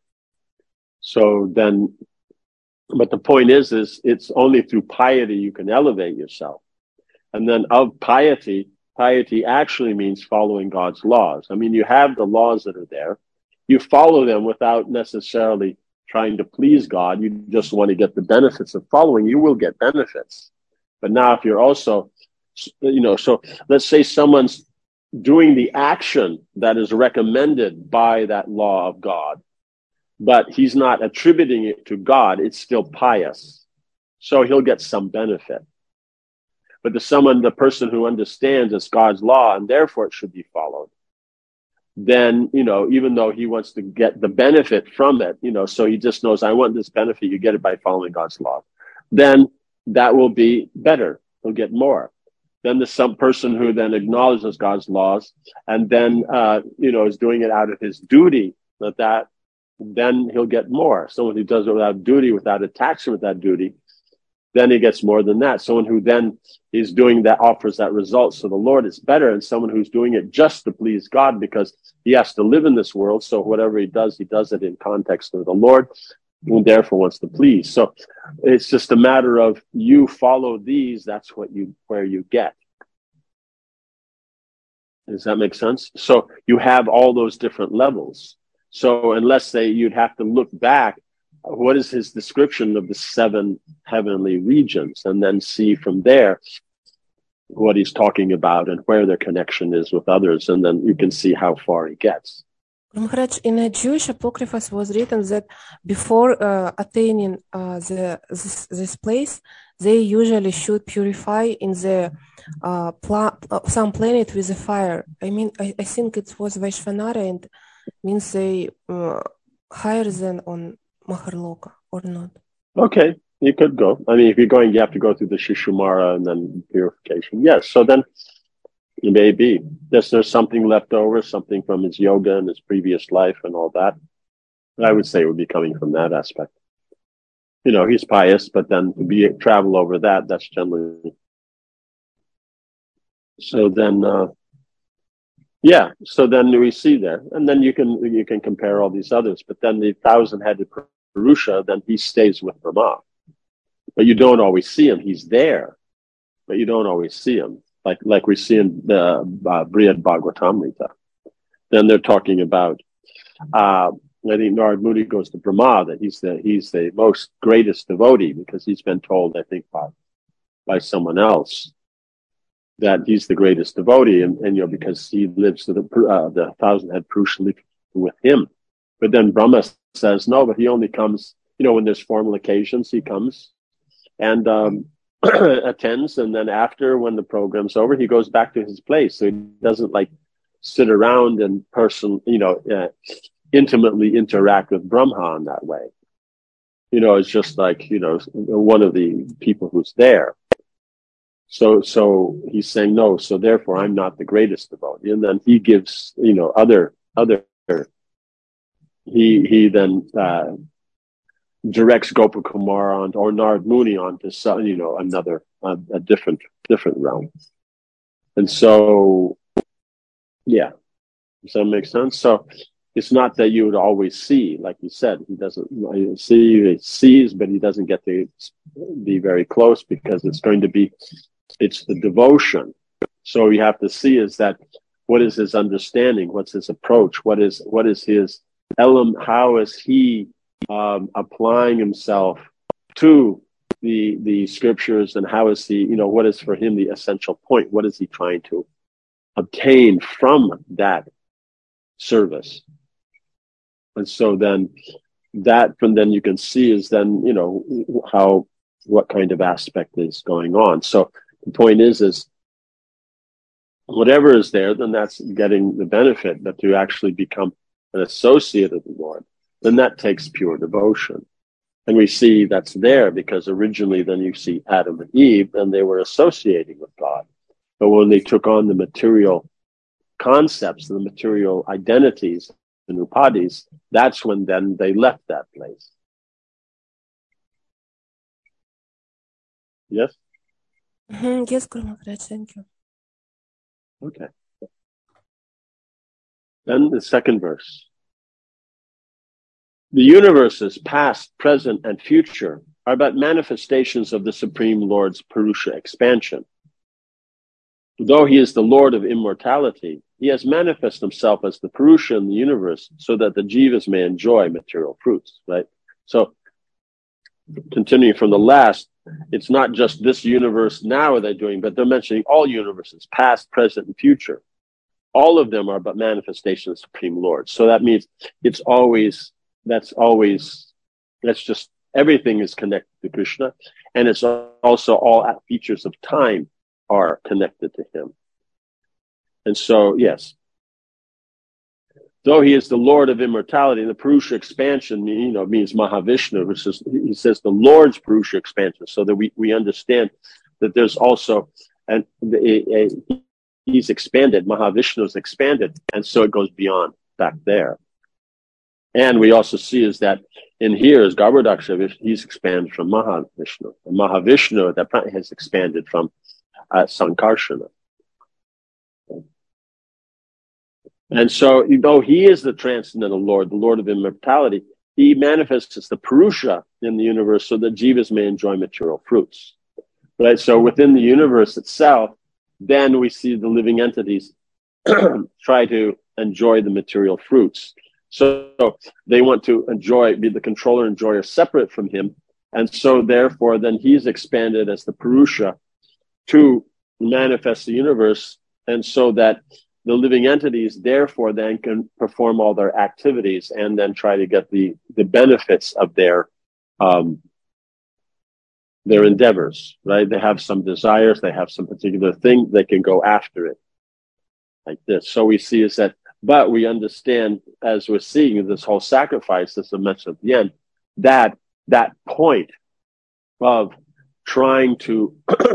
So then, but the point is, is it's only through piety you can elevate yourself. And then of piety, piety actually means following God's laws. I mean, you have the laws that are there. You follow them without necessarily trying to please God. You just want to get the benefits of following. You will get benefits. But now if you're also, you know, so let's say someone's doing the action that is recommended by that law of God, but he's not attributing it to God, it's still pious. So he'll get some benefit. But the someone, the person who understands it's God's law and therefore it should be followed, then, you know, even though he wants to get the benefit from it, you know, so he just knows, I want this benefit, you get it by following God's law, then that will be better. He'll get more. Then there's some person who then acknowledges God's laws and then, uh, you know, is doing it out of his duty, that that, then he'll get more. Someone who does it without duty, without attachment with that duty, then he gets more than that. Someone who then is doing that, offers that result. So the Lord is better, and someone who's doing it just to please God because he has to live in this world. So whatever he does, he does it in context of the Lord and therefore wants to please. So it's just a matter of you follow these. That's what you, where you get. Does that make sense? So you have all those different levels. So unless they, you'd have to look back, what is his description of the seven heavenly regions, and then see from there what he's talking about and where their connection is with others, and then you can see how far he gets. Maharaj, in a Jewish apocrypha was written that before uh, attaining uh, the this, this place, they usually should purify in the uh, pla- uh, some planet with a fire. I mean, I, I think it was Vaishvanara, and means they uh, higher than on Maharloka, or not? Okay, you could go. I mean, if you're going, you have to go through the Shishumara and then purification. Yes, so then it may be. There's, there's something left over, something from his yoga and his previous life and all that. I would say it would be coming from that aspect. You know, he's pious, but then to be travel over that, that's generally. So then, uh, Yeah, so then we see there, and then you can you can compare all these others, but then the thousand-headed Purusha, then he stays with Brahma, but you don't always see him. He's there, but you don't always see him, like like we see in the uh, Brihad Bhagavatamrita. Then they're talking about, uh, I think Narad Muni goes to Brahma that he's the he's the most greatest devotee because he's been told, I think, by by someone else, that he's the greatest devotee, and, and you know, because he lives to the uh, the thousand head Purusha live with him. But then Brahma says no, but he only comes, you know, when there's formal occasions, he comes and um, attends, and then after, when the program's over, he goes back to his place. So he doesn't like sit around and person, you know, uh, intimately interact with Brahma in that way. You know, it's just like, you know, one of the people who's there. So, so he's saying no. So therefore, I'm not the greatest devotee. And then he gives, you know, other, other. He he then uh, directs Gopakumar on, or Narad Muni on to some, you know, another, uh, a different, different realm. And so, yeah, does that make sense? So it's not that you would always see, like you said, he doesn't see, he sees, but he doesn't get to be very close because it's going to be. It's the devotion. So you have to see is that what is his understanding? What's his approach? What is what is his element? How is he um, applying himself to the the scriptures? And how is he, you know, what is for him the essential point? What is he trying to obtain from that service? And so then that from then you can see is then, you know, how what kind of aspect is going on. So the point is, is whatever is there, then that's getting the benefit. But to actually become an associate of the Lord, then that takes pure devotion. And we see that's there because originally then you see Adam and Eve, and they were associating with God. But when they took on the material concepts, the material identities, the upadhis, that's when then they left that place. Yes? Mm-hmm. Yes, Guru Maharaj, thank you. Okay. Then the second verse. The universes, past, present, and future, are but manifestations of the Supreme Lord's Purusha expansion. Though he is the Lord of immortality, he has manifested himself as the Purusha in the universe so that the jivas may enjoy material fruits, right? So, continuing from the last, it's not just this universe now they're doing, but they're mentioning all universes, past, present, and future. All of them are but manifestations of the Supreme Lord. So that means it's always, that's always, that's just, everything is connected to Krishna. And it's also all features of time are connected to him. And so, yes. Though he is the Lord of immortality, the Purusha expansion, you know, means Mahavishnu, which is, he says the Lord's Purusha expansion, so that we, we understand that there's also, and a, a, he's expanded, Mahavishnu is expanded, and so it goes beyond back there. And we also see is that in here is Garbhodaksha, he's expanded from Mahavishnu. And Mahavishnu at that point has expanded from uh, Sankarshana. And so, though he is the transcendental Lord, the Lord of immortality, he manifests as the Purusha in the universe so that jivas may enjoy material fruits. Right? So within the universe itself, then we see the living entities try to enjoy the material fruits. So they want to enjoy, be the controller and enjoyer separate from him. And so therefore, then he's expanded as the Purusha to manifest the universe. And so that the living entities, therefore, then can perform all their activities and then try to get the, the benefits of their um, their endeavors, right? They have some desires, they have some particular thing, they can go after it like this. So we see is that, but we understand as we're seeing this whole sacrifice, as I mentioned at the end, that that point of trying to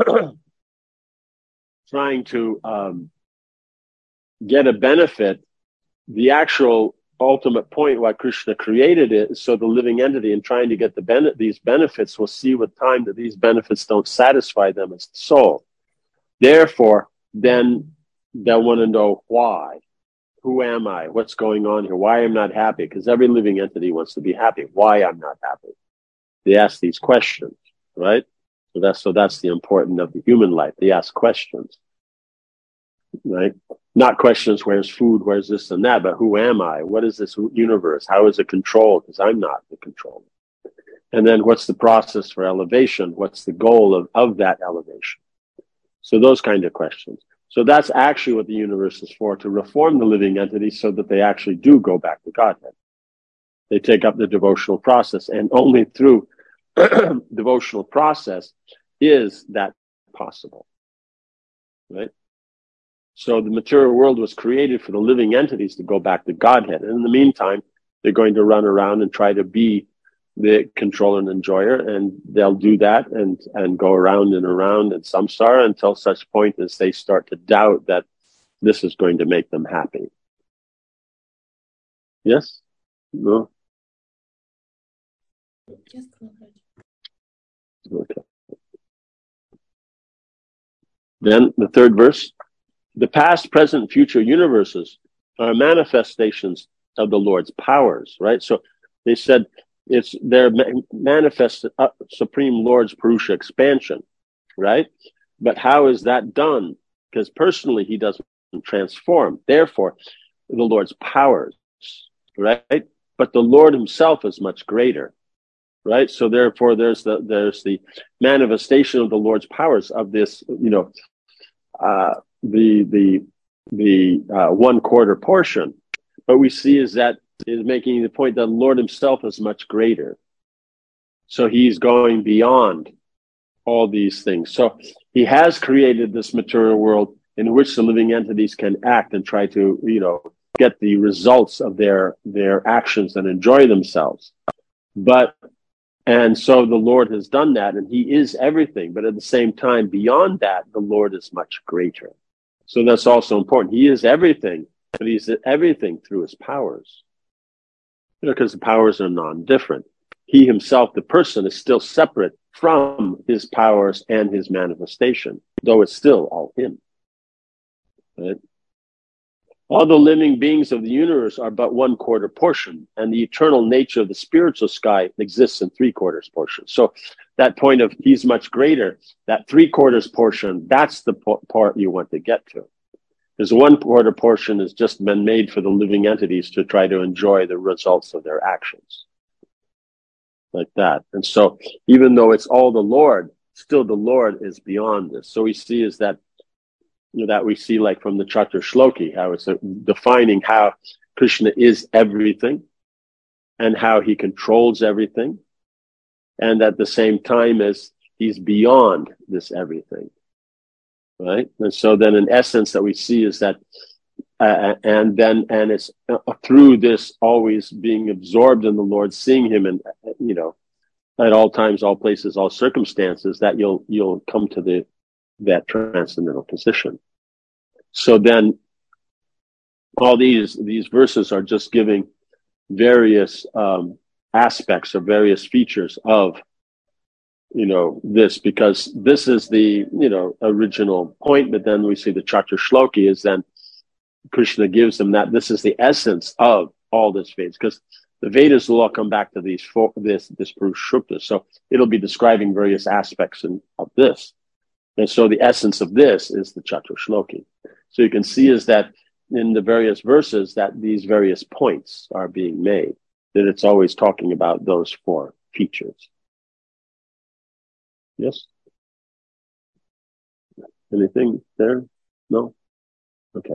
trying to um, get a benefit, the actual ultimate point why Krishna created it is so the living entity in trying to get the ben- these benefits will see with time that these benefits don't satisfy them as the soul. Therefore, then they'll want to know why. who am I? What's going on here? Why I'm not happy? Because every living entity wants to be happy. Why I'm not happy? They ask these questions, right? So that's so that's the importance of the human life. They ask questions, right? Not questions, where's food, where's this and that, but who am I? What is this universe? How is it controlled? Because I'm not the controller. And then what's the process for elevation? What's the goal of, of that elevation? So those kind of questions. So that's actually what the universe is for, to reform the living entities so that they actually do go back to Godhead. They take up the devotional process, and only through devotional process is that possible, right? So the material world was created for the living entities to go back to Godhead. And in the meantime, they're going to run around and try to be the controller and enjoyer, and they'll do that and, and go around and around in samsara until such point as they start to doubt that this is going to make them happy. Yes? No? Okay. Then the third verse. The past, present, future universes are manifestations of the Lord's powers, right? So they said it's their manifest uh, Supreme Lord's Purusha expansion, right? But how is that done? Because personally, he doesn't transform. Therefore, the Lord's powers, right? But the Lord himself is much greater, right? So therefore, there's the there's the manifestation of the Lord's powers of this, you know, uh, the the the uh, one quarter portion. What we see is that is making the point that the Lord himself is much greater. So he's going beyond all these things. So he has created this material world in which the living entities can act and try to, you know, get the results of their their actions and enjoy themselves. But and so the Lord has done that, and he is everything. But at the same time, beyond that, the Lord is much greater. So that's also important. He is everything, but he's everything through his powers. You know, because the powers are non-different. He himself, the person, is still separate from his powers and his manifestation, though it's still all him. Right? All the living beings of the universe are but one quarter portion, and the eternal nature of the spiritual sky exists in three quarters portion. So that point of he's much greater, that three quarters portion, that's the po- part you want to get to. Because one quarter portion has just been made for the living entities to try to enjoy the results of their actions. Like that. And so even though it's all the Lord, still the Lord is beyond this. So we see is that, you know, that we see like from the Chatur Shloki, how it's defining how Krishna is everything and how he controls everything. And at the same time as he's beyond this everything. Right? And so then in essence that we see is that, uh, and then, and it's uh, through this always being absorbed in the Lord, seeing him in, you know, at all times, all places, all circumstances, that you'll, you'll come to the, that transcendental position. So then all these, these verses are just giving various, um, aspects or various features of, you know, this, because this is the, you know, original point, but then we see the Chatur Shloki is then Krishna gives them that this is the essence of all this Vedas, because the Vedas will all come back to these four, this, this Purusha. So it'll be describing various aspects in, of this. And so the essence of this is the Chatur Shloki. So you can see is that in the various verses that these various points are being made, that it's always talking about those four features. Yes? Anything there? No? Okay.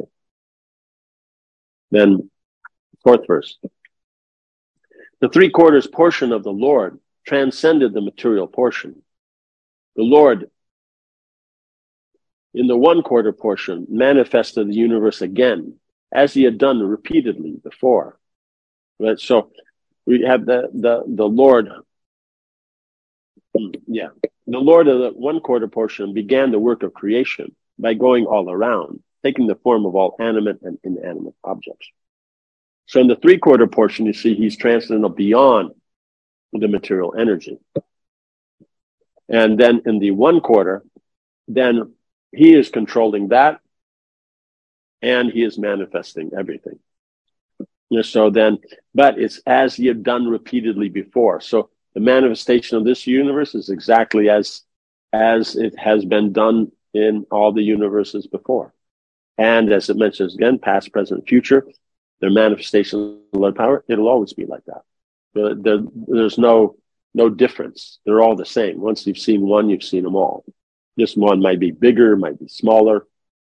Then, fourth verse. The three quarters portion of the Lord transcended the material portion. The Lord, in the one quarter portion, manifested the universe again, as he had done repeatedly before. Right? So, we have the, the, the Lord, yeah. The Lord of the one quarter portion began the work of creation by going all around, taking the form of all animate and inanimate objects. So in the three quarter portion, you see he's transcendental beyond the material energy. And then in the one quarter, then he is controlling that and he is manifesting everything. You know, so then, but it's as you've done repeatedly before. So the manifestation of this universe is exactly as as it has been done in all the universes before. And as it mentions again, past, present, future, their manifestation of the Lord power, it'll always be like that. There, there, there's no no difference. They're all the same. Once you've seen one, you've seen them all. This one might be bigger, might be smaller,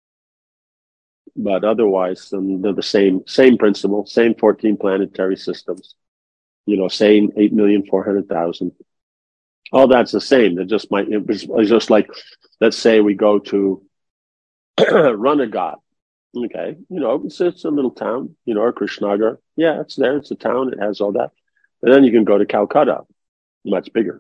but otherwise, um, they're the same same principle, same fourteen planetary systems. You know, same eight million four hundred thousand. All that's the same. It just might. It's just like, let's say we go to Runagat. Okay, you know, it's, it's a little town, you know, or Krishnagar. Yeah, it's there. It's a town. It has all that. And then you can go to Calcutta, much bigger.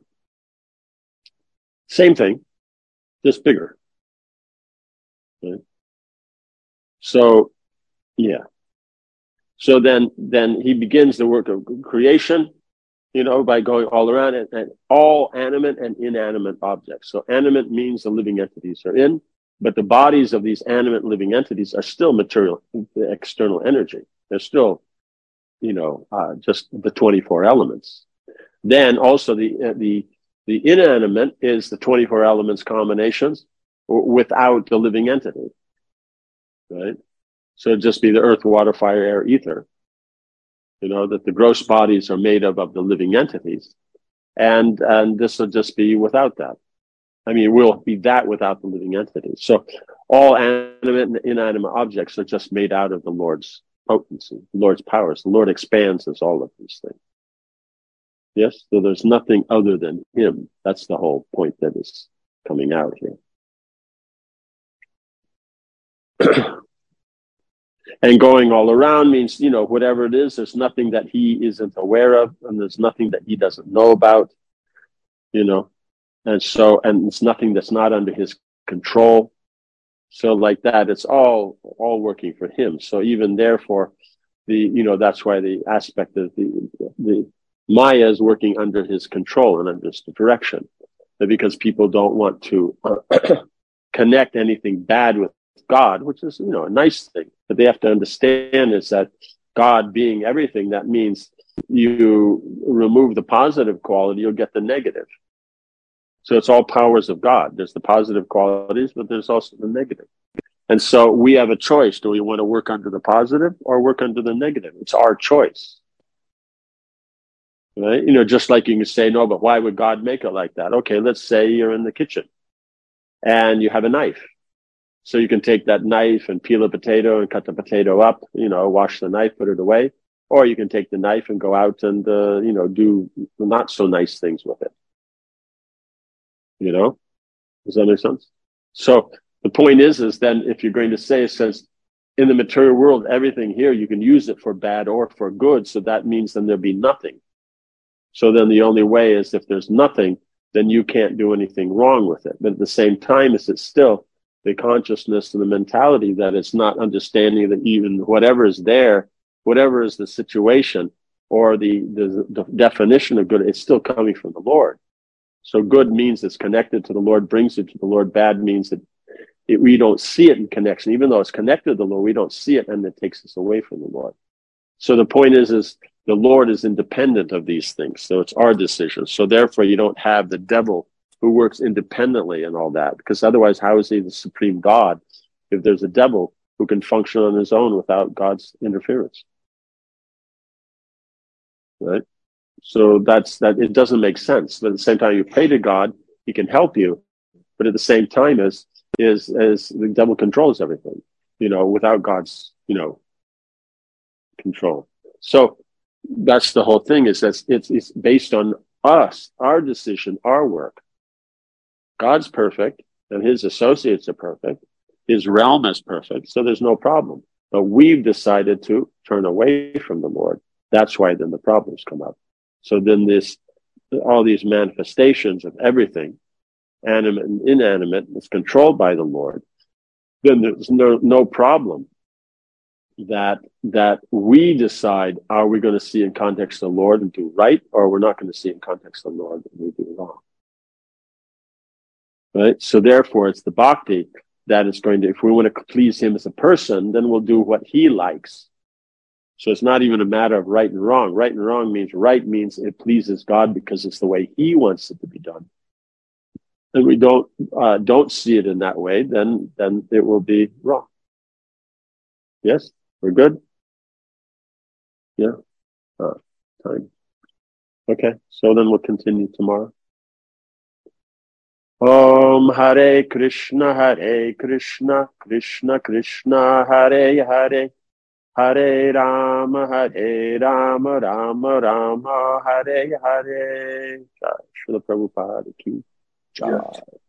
Same thing, just bigger. Right? So, yeah. So then, then he begins the work of creation, you know, by going all around and, and all animate and inanimate objects. So animate means the living entities are in, but the bodies of these animate living entities are still material, external energy. They're still, you know, uh, just the twenty-four elements. Then also the, uh, the, the inanimate is the twenty-four elements combinations without the living entity, right? So it'd just be the earth, water, fire, air, ether. You know, that the gross bodies are made up of the living entities. And, and this will just be without that. I mean, it will be that without the living entities. So all animate and inanimate objects are just made out of the Lord's potency, the Lord's powers. The Lord expands as all of these things. Yes? So there's nothing other than him. That's the whole point that is coming out here. And going all around means, you know, whatever it is, there's nothing that he isn't aware of, and there's nothing that he doesn't know about, you know. And so, and it's nothing that's not under his control. So like that, it's all, all working for him. So even therefore, the, you know, that's why the aspect of the, the Maya is working under his control and under his direction. But because people don't want to uh, connect anything bad with God, which is, you know, a nice thing, but they have to understand is that God being everything, that means you remove the positive quality, you'll get the negative. So it's all powers of God. There's the positive qualities, but there's also the negative. And so we have a choice. Do we want to work under the positive or work under the negative? It's our choice. Right? You know, just like you can say, no, but why would God make it like that? Okay, let's say you're in the kitchen and you have a knife. So you can take that knife and peel a potato and cut the potato up, you know, wash the knife, put it away. Or you can take the knife and go out and, uh, you know, do not so nice things with it. You know, does that make sense? So the point is, is then if you're going to say, since in the material world, everything here, you can use it for bad or for good. So that means then there'll be nothing. So then the only way is if there's nothing, then you can't do anything wrong with it. But at the same time, is it still the consciousness and the mentality that it's not understanding that even whatever is there, whatever is the situation or the, the, the definition of good, it's still coming from the Lord. So good means it's connected to the Lord, brings it to the Lord. Bad means that it, we don't see it in connection. Even though it's connected to the Lord, we don't see it, and it takes us away from the Lord. So the point is, is the Lord is independent of these things. So it's our decision. So therefore, you don't have the devil who works independently and all that. Because otherwise, how is he the supreme God if there's a devil who can function on his own without God's interference? Right? So that's that. It doesn't make sense. But at the same time, you pray to God, he can help you. But at the same time, is is as the devil controls everything, you know, without God's, you know, control. So that's the whole thing. Is that it's it's based on us, our decision, our work. God's perfect, and his associates are perfect. His realm is perfect, so there's no problem. But we've decided to turn away from the Lord. That's why then the problems come up. So then this, all these manifestations of everything, animate and inanimate, is controlled by the Lord. Then there's no, no problem that, that we decide, are we going to see in context of the Lord and do right, or we're not going to see in context of the Lord and we do wrong. Right? So therefore it's the bhakti that it's going to, if we want to please him as a person, then we'll do what he likes. So it's not even a matter of right and wrong. Right and wrong means right means it pleases God because it's the way he wants it to be done. And we don't uh, don't see it in that way, then then it will be wrong. Yes, we're good. Yeah, uh, time. Okay, so then we'll continue tomorrow. Om Hare Krishna, Hare Krishna, Krishna Krishna, Hare Hare, Hare Rama, Hare Rama, Rama Rama, Hare Hare. Jai Srila Prabhupada ki jai.